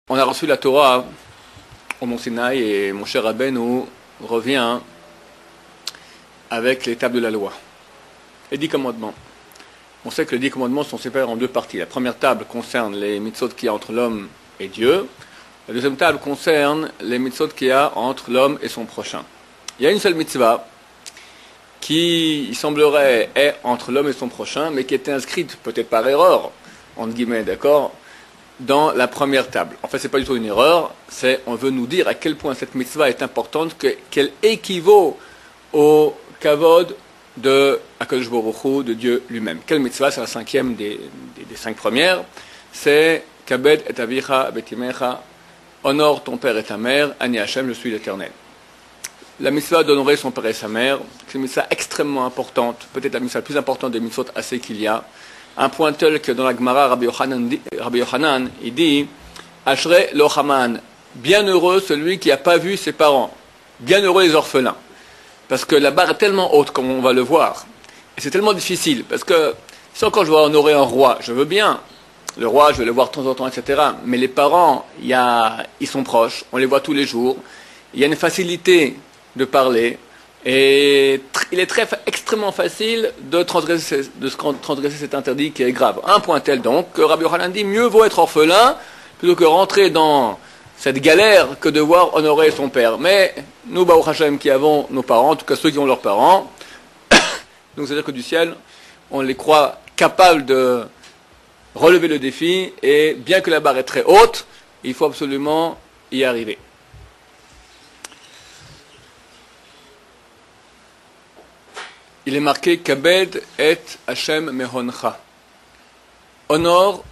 On a reçu la Torah au Mont Sinaï et mon cher Rabbeinu revient avec les tables de la loi, les 10 commandements. On sait que les 10 commandements sont séparés en deux parties. La première table concerne les mitzvot qu'il y a entre l'homme et Dieu. La deuxième table concerne les mitzvot qu'il y a entre l'homme et son prochain. Il y a une seule mitzvah qui, il semblerait, est entre l'homme et son prochain, mais qui était inscrite, peut-être par erreur, entre guillemets, d'accord, dans la première table. En fait, c'est pas du tout une erreur, on veut nous dire à quel point cette mitzvah est importante, qu'elle équivaut au kavod de HaKadosh Baruch Hu, de Dieu lui-même. Quelle mitzvah? C'est la cinquième des 5 premières. C'est Kabed et avicha betimecha, honore ton père et ta mère, Ani Hashem, je suis l'Éternel. La mitzvah d'honorer son père et sa mère, c'est une mitzvah extrêmement importante, peut-être la mitzvah la plus importante des mitzvot assez qu'il y a. Un point tel que dans la Gemara, Rabbi Yochanan, il dit Ashrei lo Haman, bienheureux celui qui n'a pas vu ses parents, bienheureux les orphelins. Parce que la barre est tellement haute, comme on va le voir, et c'est tellement difficile, parce que si encore je dois honorer un roi, je veux bien, le roi, je vais le voir de temps en temps, etc. Mais les parents, ils sont proches, on les voit tous les jours, il y a une facilité de parler, et il est extrêmement facile de transgresser cet interdit qui est grave. Un point tel donc que Rabbi Yochanan dit mieux vaut être orphelin plutôt que rentrer dans cette galère que devoir honorer son père. Mais nous, Baruch Hashem, qui avons nos parents, en tout cas ceux qui ont leurs parents, donc c'est-à-dire que du ciel, on les croit capables de relever le défi, et bien que la barre est très haute, il faut absolument y arriver. Il est marqué Kabed et Hashem mehoncha. Honore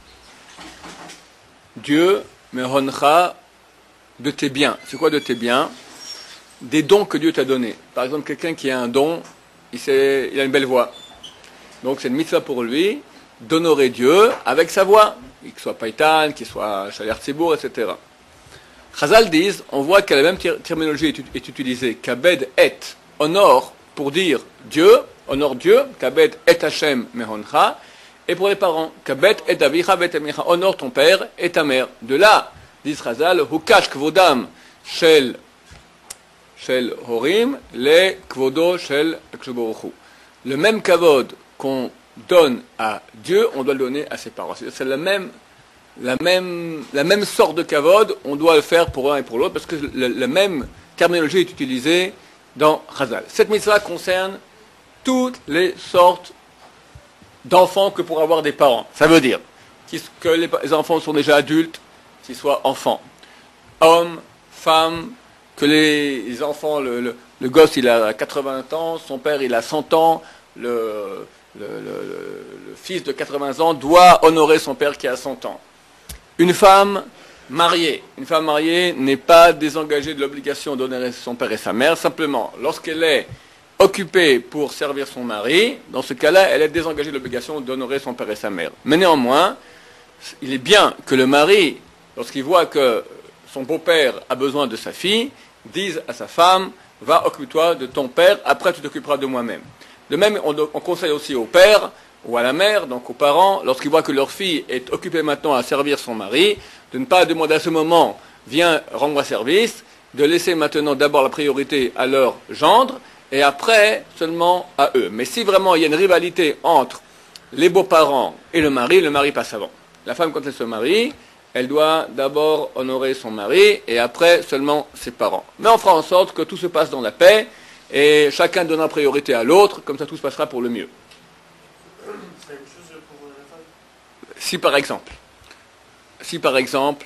Dieu mehoncha de tes biens. C'est quoi de tes biens? Des dons que Dieu t'a donnés. Par exemple, quelqu'un qui a un don, il a une belle voix. Donc c'est une mitzvah pour lui d'honorer Dieu avec sa voix, qu'il soit païtan, qu'il soit shaler tzibour, etc. Chazal disent, on voit que la même terminologie est utilisée. Kabed et, honore, pour dire Dieu, honore Dieu, Kabed et Hashem mehoncha, et pour les parents, Kabed et avicha betemicha, honore ton père et ta mère. De là, dit Chazal, hukash kvodam shel horim, le kvodo shel HaKadosh Baruch Hu. Le même kavod qu'on donne à Dieu, on doit le donner à ses parents. C'est la même sorte de kavod, on doit le faire pour l'un et pour l'autre, parce que la même terminologie est utilisée dans Chazal. Cette mitzvah concerne toutes les sortes d'enfants que pourraient avoir des parents. Ça veut dire que les enfants sont déjà adultes, qu'ils soient enfants, hommes, femmes, que les enfants, le gosse il a 80 ans, son père il a 100 ans, le fils de 80 ans doit honorer son père qui a 100 ans. Une femme mariée n'est pas désengagée de l'obligation d'honorer son père et sa mère, simplement lorsqu'elle est occupée pour servir son mari, dans ce cas-là, elle est désengagée de l'obligation d'honorer son père et sa mère. Mais néanmoins, il est bien que le mari, lorsqu'il voit que son beau-père a besoin de sa fille, dise à sa femme, va, occupe-toi de ton père, après tu t'occuperas de moi-même. De même, on conseille aussi au père ou à la mère, donc aux parents, lorsqu'ils voient que leur fille est occupée maintenant à servir son mari, de ne pas demander à ce moment, viens, rends-moi service, de laisser maintenant d'abord la priorité à leur gendre, et après seulement à eux. Mais si vraiment il y a une rivalité entre les beaux-parents et le mari passe avant. La femme, quand elle se marie, elle doit d'abord honorer son mari, et après seulement ses parents. Mais on fera en sorte que tout se passe dans la paix, et chacun donnera priorité à l'autre, comme ça tout se passera pour le mieux. C'est la même chose pour la femme? Si par exemple,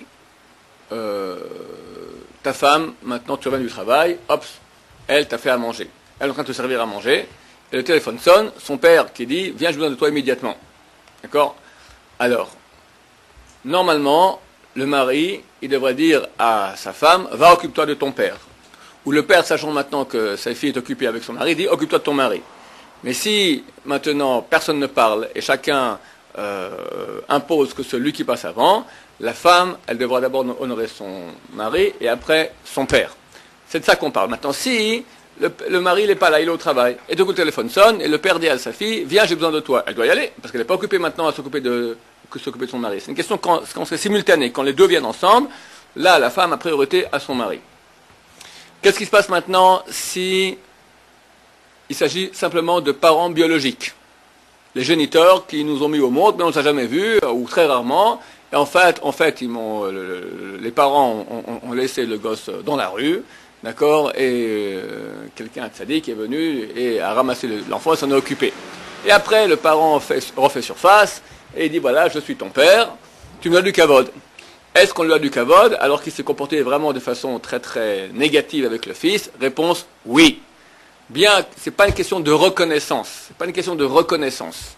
ta femme, maintenant tu reviens du travail, hop, elle t'a fait à manger. Elle est en train de te servir à manger, et le téléphone sonne, son père qui dit, viens, j'ai besoin de toi immédiatement. D'accord? Alors, normalement, le mari, il devrait dire à sa femme, va, occupe-toi de ton père. Ou le père, sachant maintenant que sa fille est occupée avec son mari, dit, occupe-toi de ton mari. Mais si maintenant personne ne parle et chacun impose que celui qui passe avant, la femme, elle devra d'abord honorer son mari et après son père. C'est de ça qu'on parle. Maintenant, si le mari n'est pas là, il est au travail, et donc le téléphone sonne, et le père dit à sa fille, viens, j'ai besoin de toi. Elle doit y aller, parce qu'elle n'est pas occupée maintenant à s'occuper de son mari. C'est une question quand c'est simultané, quand les deux viennent ensemble, Là, la femme a priorité à son mari. Qu'est-ce qui se passe maintenant si il s'agit simplement de parents biologiques? Les géniteurs qui nous ont mis au monde, mais on ne les a jamais vus, ou très rarement. Et en fait les parents ont laissé le gosse dans la rue, d'accord, et quelqu'un de sadique est venu et a ramassé l'enfant et s'en est occupé. Et après, le parent refait surface et il dit, voilà, je suis ton père, tu me dois du kavod. Est-ce qu'on lui a du kavod alors qu'il s'est comporté vraiment de façon très très négative avec le fils? Réponse, oui. Bien, c'est pas une question de reconnaissance. C'est pas une question de reconnaissance.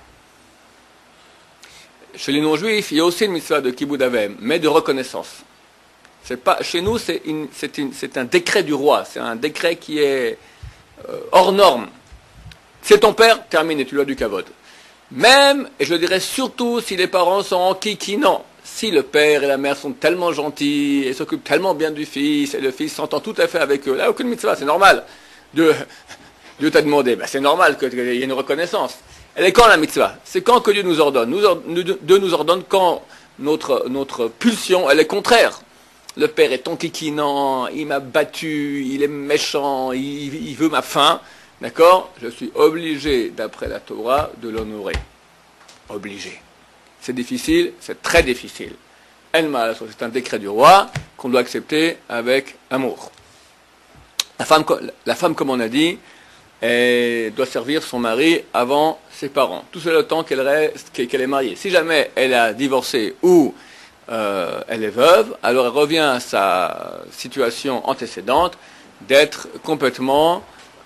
Chez les non-juifs, il y a aussi une mitzvah de kibbud avem, mais de reconnaissance. C'est pas, chez nous, c'est un décret du roi. C'est un décret qui est hors norme. C'est ton père, terminé, tu lui as du kavod. Même, et je dirais surtout, si les parents sont enquiquinants. Si le père et la mère sont tellement gentils et s'occupent tellement bien du fils, et le fils s'entend tout à fait avec eux, là, aucune mitzvah, c'est normal. Dieu t'a demandé, ben, c'est normal qu'il y ait une reconnaissance. Elle est quand la mitzvah? C'est quand que Dieu nous ordonne? Dieu nous ordonne quand notre pulsion, elle est contraire. Le père est enquiquinant, il m'a battu, il est méchant, il veut ma faim. D'accord? Je suis obligé, d'après la Torah, de l'honorer. Obligé. C'est difficile, c'est très difficile. C'est un décret du roi qu'on doit accepter avec amour. La femme, comme on a dit, elle doit servir son mari avant ses parents. Tout seul le temps qu'elle est mariée. Si jamais elle a divorcé ou elle est veuve, alors elle revient à sa situation antécédente d'être complètement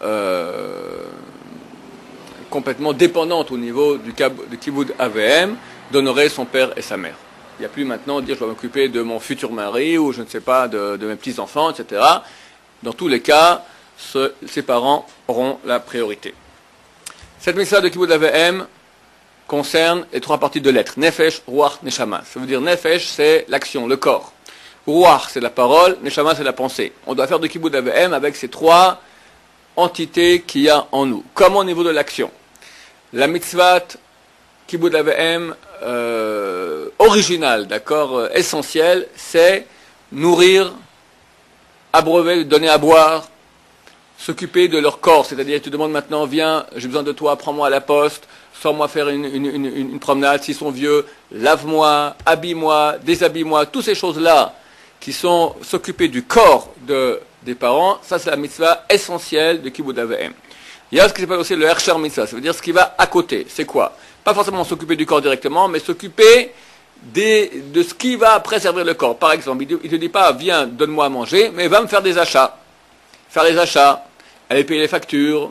dépendante au niveau du kibbud AVM, d'honorer son père et sa mère. Il n'y a plus maintenant de dire je dois m'occuper de mon futur mari ou je ne sais pas de mes petits-enfants, etc. Dans tous les cas, ses parents auront la priorité. Cette mitzvah de kibbud AVM concerne les trois parties de l'être. Nefesh, Ruach, Neshama. Ça veut dire Nefesh, c'est l'action, le corps. Ruach, c'est la parole. Neshama, c'est la pensée. On doit faire de kibbud AVM avec ces trois entités qu'il y a en nous. Comme au niveau de l'action. La mitzvah kibbud AVM originale, d'accord, essentielle, c'est nourrir, abreuver, donner à boire, s'occuper de leur corps. C'est-à-dire, tu demandes maintenant, viens, j'ai besoin de toi, prends-moi à la poste, sors-moi faire une promenade, s'ils sont vieux, lave-moi, habille-moi, déshabille-moi, toutes ces choses-là qui sont s'occuper du corps des parents, ça c'est la mitzvah essentielle de kibbud AVM. Il y a ce qui s'appelle aussi le Hersher mitzvah, ça veut dire ce qui va à côté. C'est quoi? Pas forcément s'occuper du corps directement, mais s'occuper de ce qui va préserver le corps. Par exemple, il ne te dit pas, viens, donne-moi à manger, mais va me faire des achats. Faire les achats, aller payer les factures,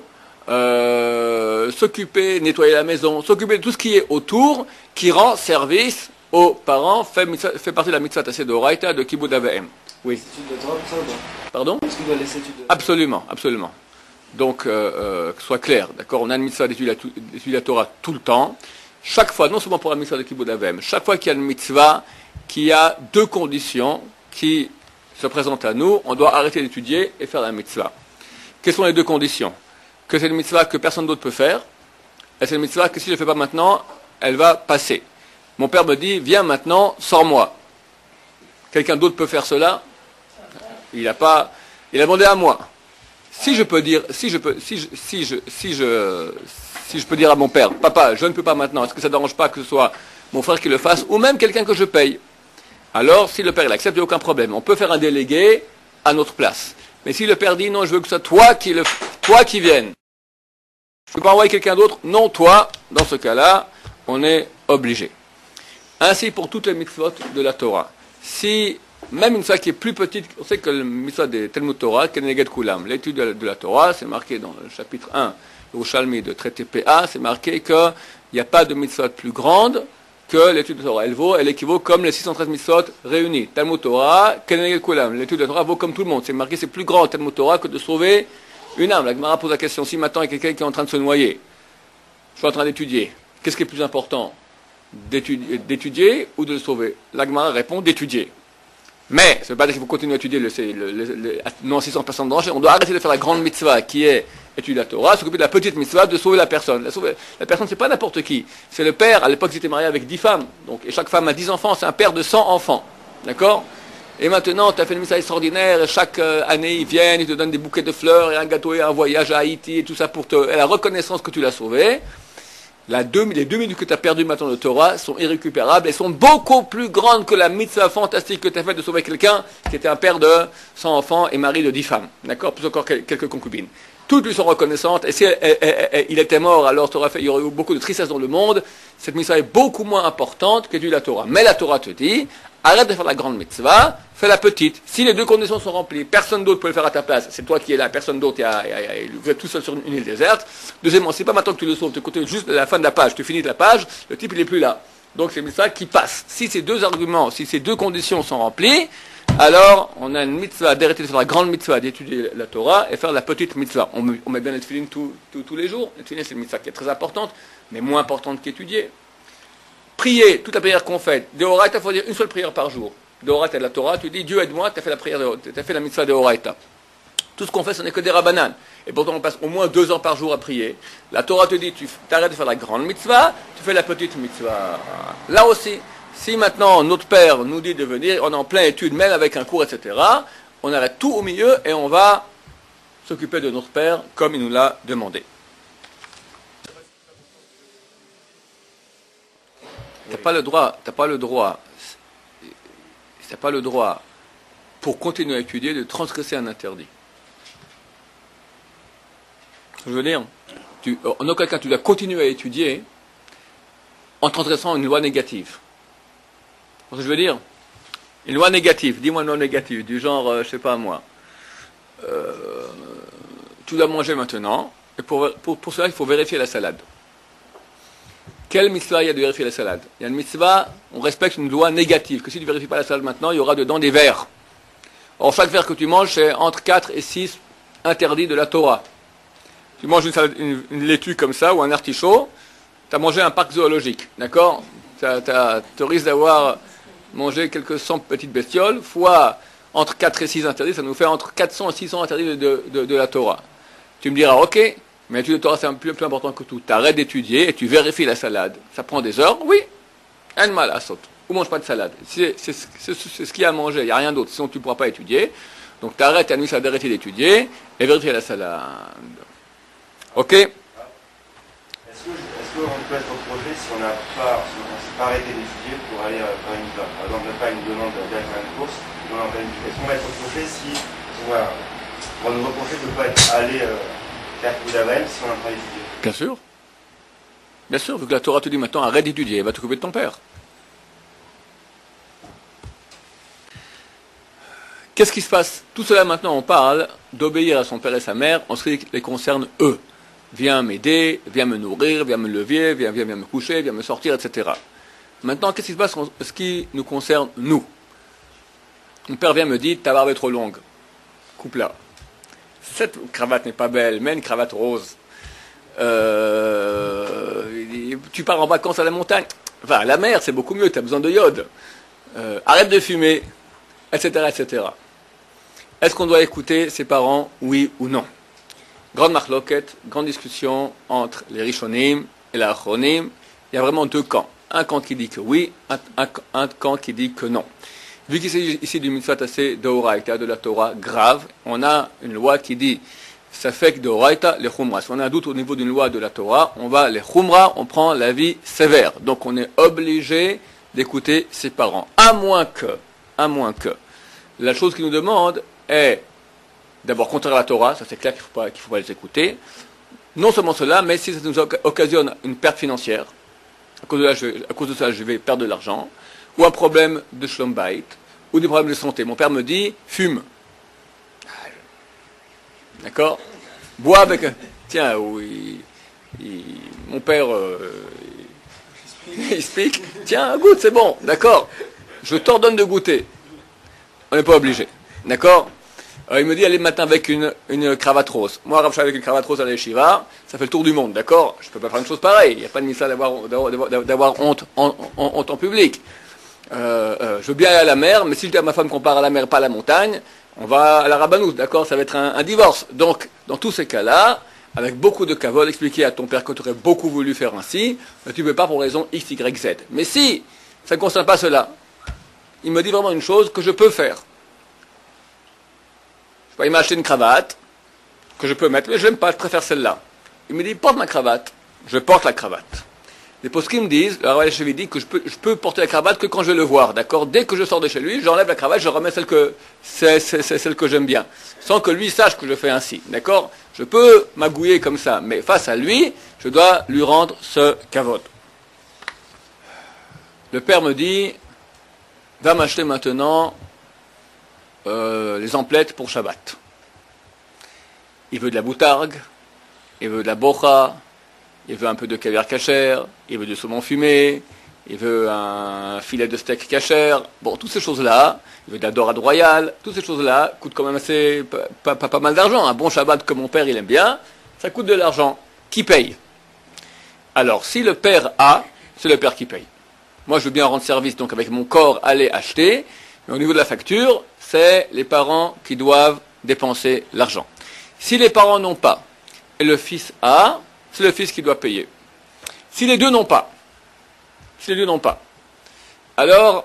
s'occuper, nettoyer la maison, s'occuper de tout ce qui est autour, qui rend service aux parents, fait partie de la mitzvah tassée de Horaïta, de Kibbud AVM. Oui. L'étude de Torah, ça ou pas? Pardon? Est-ce qu'il doit laisser l'étude de... Absolument, absolument. Donc, que ce soit clair, d'accord, on a une mitzvah d'étudier la Torah tout le temps. Chaque fois, non seulement pour la mitzvah de Kibbud AVM, chaque fois qu'il y a une mitzvah qui a deux conditions qui se présentent à nous, on doit arrêter d'étudier et faire la mitzvah. Quelles sont les deux conditions? Que c'est une mitzvah que personne d'autre peut faire, et c'est une mitzvah que si je ne le fais pas maintenant, elle va passer. Mon père me dit, viens maintenant, sors-moi. Quelqu'un d'autre peut faire cela? Il a demandé à moi. Si je peux dire à mon père, papa, je ne peux pas maintenant, est-ce que ça ne dérange pas que ce soit mon frère qui le fasse, ou même quelqu'un que je paye? Alors, si le père il accepte, il n'y a aucun problème. On peut faire un délégué à notre place. Mais si le père dit, non, je veux que ce soit toi qui viennes. Je ne peux pas envoyer quelqu'un d'autre, non, toi, dans ce cas-là, on est obligé. Ainsi pour toutes les mitzvot de la Torah. Si, même une fois qui est plus petite, on sait que le mitzvah des Talmud Torah, Keneged Kulam, l'étude de la Torah, c'est marqué dans le chapitre 1, Yerushalmi de traité PA, c'est marqué qu'il n'y a pas de mitzvot plus grande que l'étude de la Torah. Elle équivaut comme les 613 mitzvot réunis. Talmud Torah, Keneged Kulam, l'étude de la Torah vaut comme tout le monde. C'est marqué, c'est plus grand Talmud Torah que de sauver une âme. La Gemara pose la question, si maintenant il y a quelqu'un qui est en train de se noyer, je suis en train d'étudier, qu'est-ce qui est plus important? D'étudier ou de le sauver? La Gemara répond d'étudier. Mais, ça ne veut pas dire qu'il faut continuer à étudier non 600 personnes de danger. On doit arrêter de faire la grande mitzvah qui est étudier la Torah, s'occuper de la petite mitzvah de sauver la personne. La personne, c'est pas n'importe qui. C'est le père. À l'époque, il était marié avec 10 femmes. Donc, et chaque femme a 10 enfants. C'est un père de 100 enfants. D'accord? Et maintenant, tu as fait une mitzvah extraordinaire, et chaque année, ils viennent, ils te donnent des bouquets de fleurs, et un gâteau, et un voyage à Haïti, et tout ça pour et la reconnaissance que tu l'as sauvé. Les 2 minutes que tu as perdues maintenant de Torah sont irrécupérables, et sont beaucoup plus grandes que la mitzvah fantastique que tu as faite de sauver quelqu'un qui était un père de 100 enfants et mari de 10 femmes. D'accord? Plus encore quelques concubines. Toutes lui sont reconnaissantes, et si il était mort, alors il y aurait eu beaucoup de tristesse dans le monde. Cette mitzvah est beaucoup moins importante que la Torah. Mais la Torah te dit, arrête de faire la grande mitzvah, fais la petite. Si les 2 conditions sont remplies, personne d'autre peut le faire à ta place, c'est toi qui es là, personne d'autre, vous êtes tout seul sur une île déserte. Deuxièmement, c'est pas maintenant que tu le sauves, tu continues juste à la fin de la page, tu finis la page, le type il est plus là. Donc c'est une mitzvah qui passe. Si ces 2 arguments, si ces 2 conditions sont remplies, alors on a une mitzvah d'arrêter de faire la grande mitzvah d'étudier la Torah et faire la petite mitzvah. On met bien les tefilines tous les jours. Les tefilines c'est une mitzvah qui est très importante, mais moins importante qu'étudier. Prier, toute la prière qu'on fait. Deoraita, il faut dire une seule prière par jour. Deoraita de la Torah, tu dis Dieu aide-moi, tu as fait la prière, tu as fait la mitzvah Deoraita. Tout ce qu'on fait, ce n'est que des rabbanan. Et pourtant, on passe au moins 2 ans par jour à prier. La Torah te dit, tu arrêtes de faire la grande mitzvah, tu fais la petite mitzvah. Là aussi, si maintenant notre Père nous dit de venir, on est en pleine étude, même avec un cours, etc., on arrête tout au milieu et on va s'occuper de notre Père comme il nous l'a demandé. T'as pas le droit, pour continuer à étudier, de transgresser un interdit. Je veux dire, en aucun cas tu dois continuer à étudier en transgressant une loi négative. Ce que je veux dire, une loi négative, dis-moi une loi négative, du genre, je sais pas moi, tu dois manger maintenant, et pour cela il faut vérifier la salade. Quelle mitzvah il y a de vérifier la salade? Il y a une mitzvah, on respecte une loi négative, que si tu ne vérifies pas la salade maintenant, il y aura dedans des vers. Or, chaque vers que tu manges, c'est entre 4 et 6 interdits de la Torah. Tu manges une laitue comme ça, ou un artichaut, tu as mangé un parc zoologique, d'accord? Tu risques d'avoir mangé quelques 100 petites bestioles, fois entre 4 et 6 interdits, ça nous fait entre 400 et 600 interdits de la Torah. Tu me diras, ok, mais l'étude de Torah, c'est un peu plus important que tout. Tu arrêtes d'étudier et tu vérifies la salade. Ça prend des heures, oui. Un mal à sauter. Ou mange pas de salade. C'est ce qu'il y a à manger, il n'y a rien d'autre. Sinon, tu ne pourras pas étudier. Donc, tu arrêtes d'arrêter d'étudier et vérifier la salade. Ok? Est-ce qu'on peut être reproché si on ne s'est pas arrêté d'étudier pour aller faire une mitzvah? Par exemple, pas une demande d'aller faire une course, est-ce qu'on va être reproché si on va nous reprocher de ne pas être allé faire Koudavel si on n'a pas étudié? Bien sûr. Bien sûr, vu que la Torah te dit maintenant arrête d'étudier, elle va t'occuper de ton père. Qu'est-ce qui se passe? Tout cela maintenant, on parle d'obéir à son père et sa mère en ce qui les concerne eux. Viens m'aider, viens me nourrir, viens me lever, viens me coucher, viens me sortir, etc. Maintenant, qu'est-ce qui se passe en ce qui nous concerne nous? Mon père vient me dit, ta barbe est trop longue. Coupe-la. Cette cravate n'est pas belle, mais une cravate rose. Tu pars en vacances à la montagne. Enfin, à la mer, c'est beaucoup mieux, tu as besoin de iode. Arrête de fumer, etc., etc. Est-ce qu'on doit écouter ses parents, oui ou non? Grande marloquette, grande discussion entre les Rishonim et les Achronim. Il y a vraiment 2 camps. Un camp qui dit que oui, un camp qui dit que non. Vu qu'il s'agit ici du mitzvah assez d'Oraita, de la Torah grave, on a une loi qui dit ça fait que d'Oraita, les Khumra. Si on a un doute au niveau d'une loi de la Torah, on va les Khumra, on prend l'avis sévère. Donc on est obligé d'écouter ses parents. À moins que, la chose qu'ils nous demandent est d'abord contraire à la Torah, ça c'est clair qu'il ne faut pas les écouter. Non seulement cela, mais si ça nous occasionne une perte financière, à cause de ça, je vais perdre de l'argent, ou un problème de shlom bayit, ou des problèmes de santé. Mon père me dit, fume. D'accord? Bois avec... Tiens, oui, mon père, il explique, tiens, goûte, c'est bon, d'accord? Je t'ordonne de goûter. On n'est pas obligé. D'accord? Il me dit, allez le matin avec une cravate rose. Moi, Rav, je suis avec une cravate rose à la yeshiva, ça fait le tour du monde, d'accord? Je ne peux pas faire une chose pareille. Il n'y a pas de missa d'avoir honte en public. Je veux bien aller à la mer, mais si je dis à ma femme qu'on part à la mer, pas à la montagne, on va à la rabbanout, d'accord? Ça va être un divorce. Donc, dans tous ces cas-là, avec beaucoup de kavod, expliquer à ton père que tu aurais beaucoup voulu faire ainsi, mais tu ne peux pas pour raison X, Y, Z. Mais si ça ne concerne pas cela, il me dit vraiment une chose que je peux faire. sais pas, il m'a acheté une cravate que je peux mettre, mais je l'aime pas, je préfère celle-là. Il me dit, porte ma cravate. Je porte la cravate. Les poskim me disent, le Rav Alechevi dit que je peux porter la cravate que quand je vais le voir, d'accord? Dès que je sors de chez lui, j'enlève la cravate, je remets celle que j'aime bien. Sans que lui sache que je fais ainsi, d'accord? Je peux m'agouiller comme ça, mais face à lui, je dois lui rendre ce kavod. Le père me dit, va m'acheter maintenant les emplettes pour Shabbat. Il veut de la boutargue, il veut de la bocha, il veut un peu de caviar cachère, il veut du saumon fumé, il veut un filet de steak cachère. Bon, toutes ces choses-là, il veut de la dorade royale, toutes ces choses-là coûtent quand même assez, pas mal d'argent. Un bon Shabbat que mon père il aime bien, ça coûte de l'argent. Qui paye? Alors, si le père a, c'est le père qui paye. Moi, je veux bien rendre service, donc avec mon corps, aller acheter, mais au niveau de la facture, c'est les parents qui doivent dépenser l'argent. Si les parents n'ont pas, et le fils a, c'est le fils qui doit payer. Si les deux n'ont pas, alors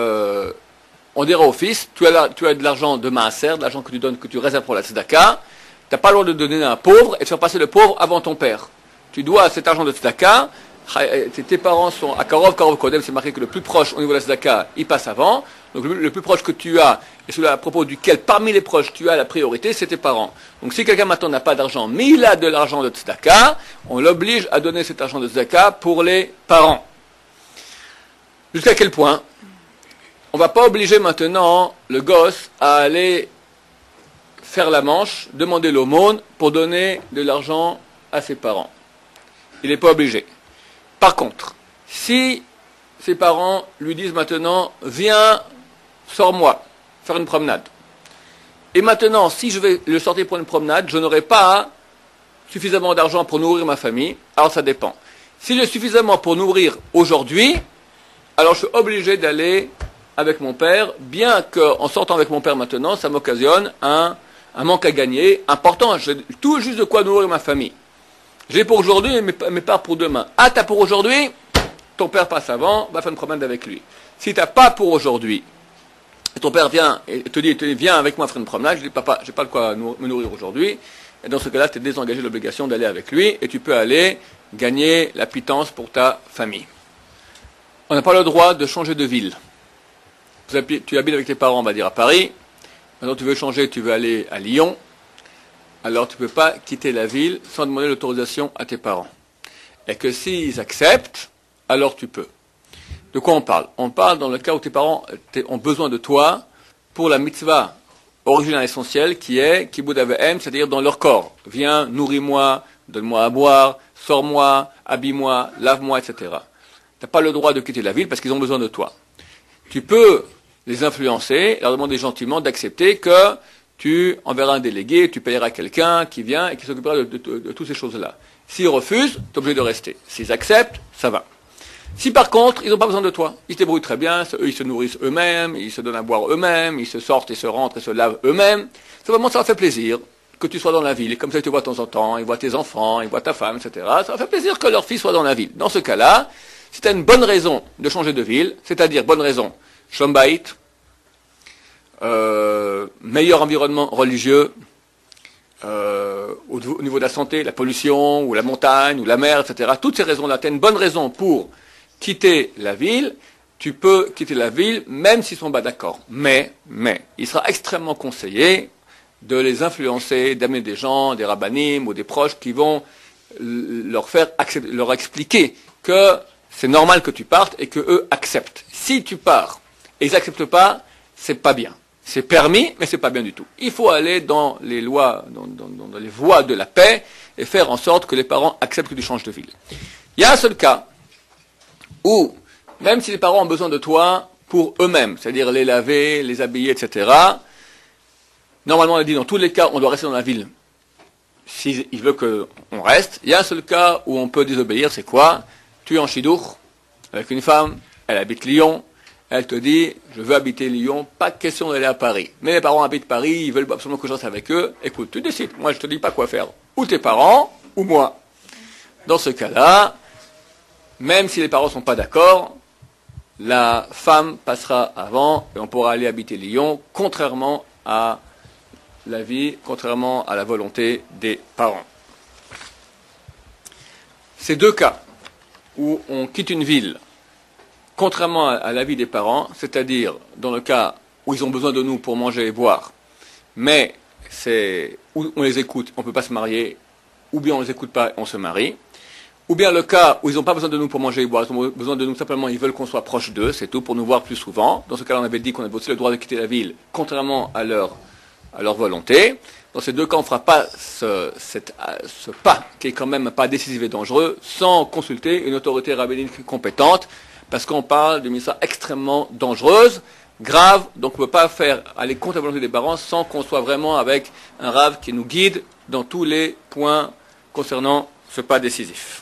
on dira au fils, tu as de l'argent de maaser, de l'argent que tu donnes, que tu réserves pour la tzedaka, tu n'as pas le droit de donner à un pauvre et de faire passer le pauvre avant ton père. Tu dois cet argent de tzedaka, tes parents sont à Karov Kodem, c'est marqué que le plus proche au niveau de la tzedaka, il passe avant. Donc le plus proche que tu as, et celui à propos duquel, parmi les proches, tu as la priorité, c'est tes parents. Donc si quelqu'un maintenant n'a pas d'argent, mais il a de l'argent de tzedaka, on l'oblige à donner cet argent de tzedaka pour les parents. Jusqu'à quel point? On ne va pas obliger maintenant le gosse à aller faire la manche, demander l'aumône pour donner de l'argent à ses parents. Il n'est pas obligé. Par contre, si ses parents lui disent maintenant, viens, sors-moi, faire une promenade. Et maintenant, si je vais le sortir pour une promenade, je n'aurai pas suffisamment d'argent pour nourrir ma famille, alors ça dépend. Si j'ai suffisamment pour nourrir aujourd'hui, alors je suis obligé d'aller avec mon père, bien qu'en sortant avec mon père maintenant, ça m'occasionne un manque à gagner important. J'ai tout juste de quoi nourrir ma famille. J'ai pour aujourd'hui, mais pas pour demain. Ah, t'as pour aujourd'hui? Ton père passe avant, va faire une promenade avec lui. Si t'as pas pour aujourd'hui, et ton père vient et te dit, viens avec moi faire une promenade, je dis, papa, j'ai pas de quoi me nourrir aujourd'hui, et dans ce cas-là, tu es désengagé de l'obligation d'aller avec lui, et tu peux aller gagner la pitance pour ta famille. On n'a pas le droit de changer de ville. Tu habites avec tes parents, on va dire, à Paris. Maintenant, tu veux changer, tu veux aller à Lyon. Alors, tu ne peux pas quitter la ville sans demander l'autorisation à tes parents. Et que s'ils acceptent, alors tu peux. De quoi on parle? On parle dans le cas où tes parents ont besoin de toi pour la mitzvah originale essentielle qui est Kibud Avehem, c'est-à-dire dans leur corps. Viens, nourris-moi, donne-moi à boire, sors-moi, habille-moi, lave-moi, etc. Tu n'as pas le droit de quitter la ville parce qu'ils ont besoin de toi. Tu peux les influencer, leur demander gentiment d'accepter que tu enverras un délégué, tu payeras quelqu'un qui vient et qui s'occupera de toutes ces choses-là. S'ils refusent, tu es obligé de rester. S'ils acceptent, ça va. Si par contre, ils n'ont pas besoin de toi, ils se débrouillent très bien, eux ils se nourrissent eux-mêmes, ils se donnent à boire eux-mêmes, ils se sortent et se rentrent et se lavent eux-mêmes, ça leur fait plaisir que tu sois dans la ville. Et comme ça, ils te voient de temps en temps, ils voient tes enfants, ils voient ta femme, etc. Ça leur fait plaisir que leur fils soit dans la ville. Dans ce cas-là, si tu as une bonne raison de changer de ville, c'est-à-dire bonne raison, Shlom Bayit, meilleur environnement religieux, au niveau de la santé, la pollution, ou la montagne, ou la mer, etc. Toutes ces raisons-là, tu as une bonne raison pour quitter la ville, tu peux quitter la ville, même s'ils ne sont pas d'accord. Mais, il sera extrêmement conseillé de les influencer, d'amener des gens, des rabbanim ou des proches qui vont leur expliquer que c'est normal que tu partes et que eux acceptent. Si tu pars et ils n'acceptent pas, c'est pas bien. C'est permis, mais c'est pas bien du tout. Il faut aller dans les lois, dans les voies de la paix et faire en sorte que les parents acceptent que tu changes de ville. Il y a un seul cas où, même si les parents ont besoin de toi pour eux-mêmes, c'est-à-dire les laver, les habiller, etc., normalement, on a dit dans tous les cas, on doit rester dans la ville. S'il veut qu'on reste, il y a un seul cas où on peut désobéir, c'est quoi? Tu es en Chidour, avec une femme, elle habite Lyon, elle te dit, je veux habiter Lyon, pas question d'aller à Paris. Mais les parents habitent Paris, ils veulent absolument que je reste avec eux. Écoute, tu décides, moi je te dis pas quoi faire. Ou tes parents, ou moi. Dans ce cas-là, même si les parents sont pas d'accord, la femme passera avant et on pourra aller habiter Lyon, contrairement à la vie, contrairement à la volonté des parents. Ces deux cas où on quitte une ville, contrairement à l'avis des parents, c'est-à-dire dans le cas où ils ont besoin de nous pour manger et boire, mais c'est où on les écoute, on ne peut pas se marier, ou bien on ne les écoute pas et on se marie, ou bien le cas où ils n'ont pas besoin de nous pour manger et boire, ils ont besoin de nous simplement, ils veulent qu'on soit proche d'eux, c'est tout, pour nous voir plus souvent. Dans ce cas-là, on avait dit qu'on avait aussi le droit de quitter la ville, contrairement à leur volonté. Dans ces deux cas, on ne fera pas ce pas, qui est quand même pas décisif et dangereux, sans consulter une autorité rabbinique compétente, parce qu'on parle d'une mission extrêmement dangereuse, grave, donc on ne peut pas aller contre la volonté des parents sans qu'on soit vraiment avec un rave qui nous guide dans tous les points concernant ce pas décisif.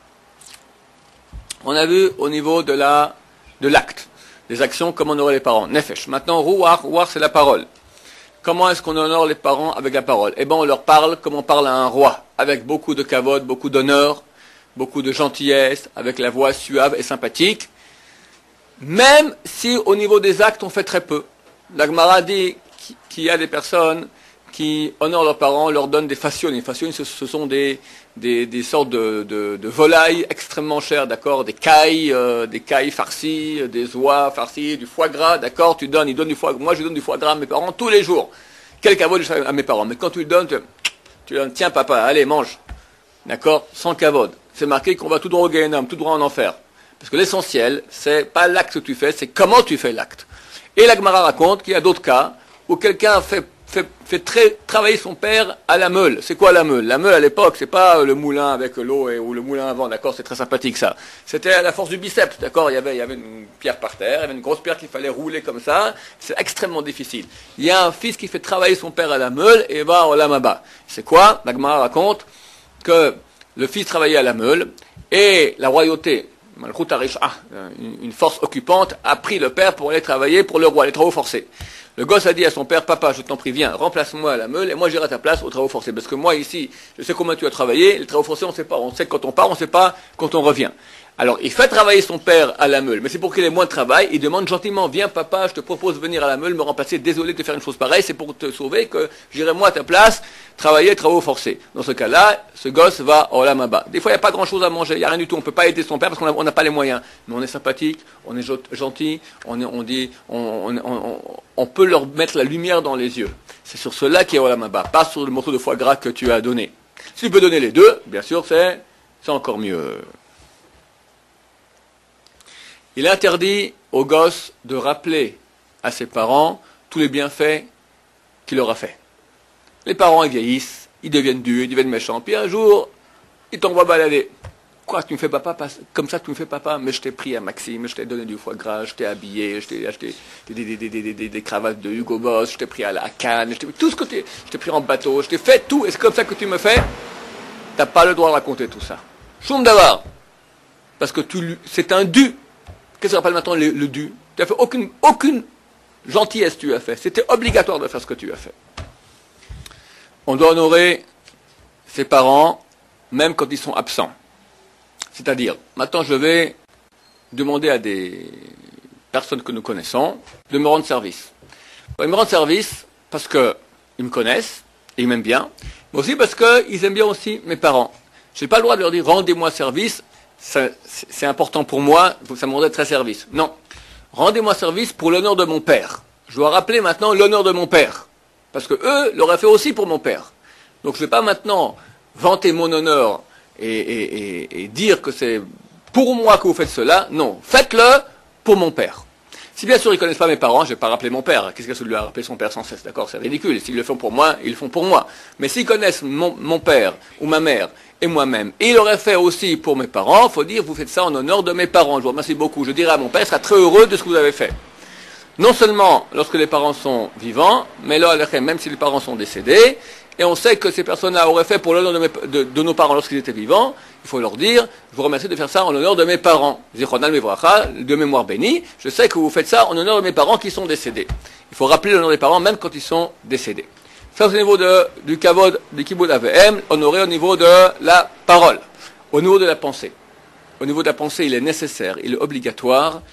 On a vu au niveau de l'acte, des actions, comment honorer les parents. Nefesh. Maintenant, Ruach c'est la parole. Comment est-ce qu'on honore les parents avec la parole? Eh bien, on leur parle comme on parle à un roi, avec beaucoup de kavod, beaucoup d'honneur, beaucoup de gentillesse, avec la voix suave et sympathique, même si au niveau des actes, on fait très peu. La Gemara dit qu'il y a des personnes qui honorent leurs parents, leur donnent des fassiones. Les fassiones, ce sont des sortes de volailles extrêmement chères, d'accord, des cailles farcies, des oies farcies, du foie gras, d'accord, ils donnent du foie gras. Moi, je donne du foie gras à mes parents tous les jours. Quel kavod à mes parents. Mais quand tu le donnes, tu donnes, tiens papa, allez, mange. D'accord, sans kavod. C'est marqué qu'on va tout droit au Gehenam, tout droit en enfer. Parce que l'essentiel, c'est pas l'acte que tu fais, c'est comment tu fais l'acte. Et la Gemara raconte qu'il y a d'autres cas où quelqu'un fait travailler son père à la meule. C'est quoi la meule? La meule, à l'époque, c'est pas le moulin avec l'eau ou le moulin à vent, d'accord? C'est très sympathique, ça. C'était à la force du biceps, d'accord? Il y avait une pierre par terre, il y avait une grosse pierre qu'il fallait rouler comme ça. C'est extrêmement difficile. Il y a un fils qui fait travailler son père à la meule et va au lamaba. C'est quoi? La Gemara raconte que le fils travaillait à la meule et la royauté, une force occupante, a pris le père pour aller travailler pour le roi, les travaux forcés. Le gosse a dit à son père, papa, je t'en prie, viens, remplace-moi à la meule et moi j'irai à ta place aux travaux forcés. Parce que moi ici, je sais combien tu as travaillé, les travaux forcés on sait pas, on sait quand on part, on sait pas quand on revient. Alors il fait travailler son père à la meule, mais c'est pour qu'il ait moins de travail, il demande gentiment, viens papa, je te propose de venir à la meule, me remplacer, désolé de faire une chose pareille, c'est pour te sauver que j'irai moi à ta place travailler travaux forcés. Dans ce cas-là, ce gosse va au lamaba. Des fois il n'y a pas grand-chose à manger, il n'y a rien du tout, on ne peut pas aider son père parce qu'on n'a pas les moyens. Mais on est sympathique, on est gentil, on peut leur mettre la lumière dans les yeux. C'est sur cela qu'il y a au lamaba, pas sur le morceau de foie gras que tu as donné. Si tu peux donner les deux, bien sûr, c'est encore mieux. Il interdit au gosse de rappeler à ses parents tous les bienfaits qu'il leur a fait. Les parents, ils vieillissent, ils deviennent durs, ils deviennent méchants. Puis un jour, ils t'envoient balader. Quoi, tu me fais papa, comme ça tu me fais papa? Mais je t'ai pris à Maxime, je t'ai donné du foie gras, je t'ai habillé, je t'ai acheté des cravates de Hugo Boss, je t'ai pris à la Cannes, tout ce que je t'ai pris en bateau, je t'ai fait tout, et c'est comme ça que tu me fais? T'as pas le droit de raconter tout ça. Choum d'avoir. Parce que c'est un dû. Qu'est-ce qu'on appelle maintenant le dû? Tu n'as fait aucune gentillesse tu as fait. C'était obligatoire de faire ce que tu as fait. On doit honorer ses parents, même quand ils sont absents. C'est-à-dire, maintenant je vais demander à des personnes que nous connaissons de me rendre service. Ils me rendent service parce qu'ils me connaissent, et ils m'aiment bien, mais aussi parce qu'ils aiment bien aussi mes parents. Je n'ai pas le droit de leur dire, rendez-moi service, c'est important pour moi, ça me rendrait très service. Non. Rendez-moi service pour l'honneur de mon père. Je dois rappeler maintenant l'honneur de mon père. Parce que eux l'auraient fait aussi pour mon père. Donc je ne vais pas maintenant vanter mon honneur et dire que c'est pour moi que vous faites cela. Non. Faites-le pour mon père. Si bien sûr ils ne connaissent pas mes parents, je ne vais pas rappeler mon père. Qu'est-ce que celui-là a rappelé son père sans cesse? D'accord, c'est ridicule. S'ils le font pour moi, ils le font pour moi. Mais s'ils connaissent mon père ou ma mère et moi-même, et il aurait fait aussi pour mes parents, il faut dire, vous faites ça en honneur de mes parents. Je vous remercie beaucoup. Je dirais à mon père, il sera très heureux de ce que vous avez fait. Non seulement lorsque les parents sont vivants, mais là, même si les parents sont décédés, et on sait que ces personnes-là auraient fait pour l'honneur de nos parents lorsqu'ils étaient vivants, il faut leur dire, je vous remercie de faire ça en l'honneur de mes parents. Zichronal Mevracha, de mémoire bénie, je sais que vous faites ça en l'honneur de mes parents qui sont décédés. Il faut rappeler l'honneur des parents même quand ils sont décédés. Ça, c'est au niveau du kavod, du kibud avem, honoré au niveau de la parole, au niveau de la pensée. Au niveau de la pensée, il est nécessaire, il est obligatoire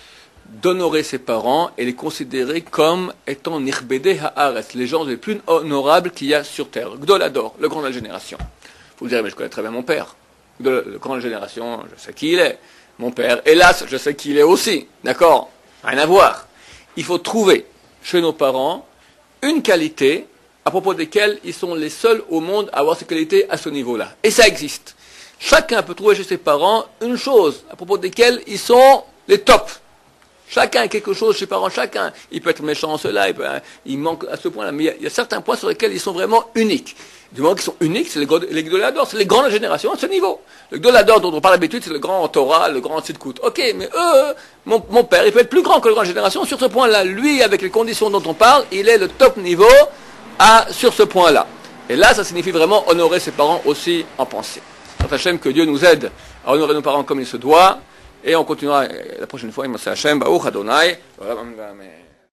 d'honorer ses parents et les considérer comme étant nirbede haaretz, les gens les plus honorables qu'il y a sur terre. Gdolador, le grand de la génération. Vous direz, mais je connais très bien mon père. Le grand de la génération, je sais qui il est. Mon père, hélas, je sais qui il est aussi. D'accord? Rien à voir. Il faut trouver chez nos parents une qualité à propos desquelles ils sont les seuls au monde à avoir ces qualités à ce niveau-là. Et ça existe. Chacun peut trouver chez ses parents une chose à propos desquelles ils sont les tops. Chacun a quelque chose chez ses parents, chacun. Il peut être méchant en cela, il manque à ce point-là. Mais il y a certains points sur lesquels ils sont vraiment uniques. Du moment qu'ils sont uniques, c'est les Gdolador, c'est les grands de la génération à ce niveau. Le Gdolador dont on parle d'habitude, c'est le grand Torah, le grand Tzidkut. Ok, mais mon père, il peut être plus grand que le grand de la génération sur ce point-là. Lui, avec les conditions dont on parle, il est le top niveau sur ce point-là. Et là, ça signifie vraiment honorer ses parents aussi en pensée. Hachem, que Dieu nous aide à honorer nos parents comme il se doit. Et on continuera la prochaine fois. Il m'a dit Hachem, Baruch Adonai.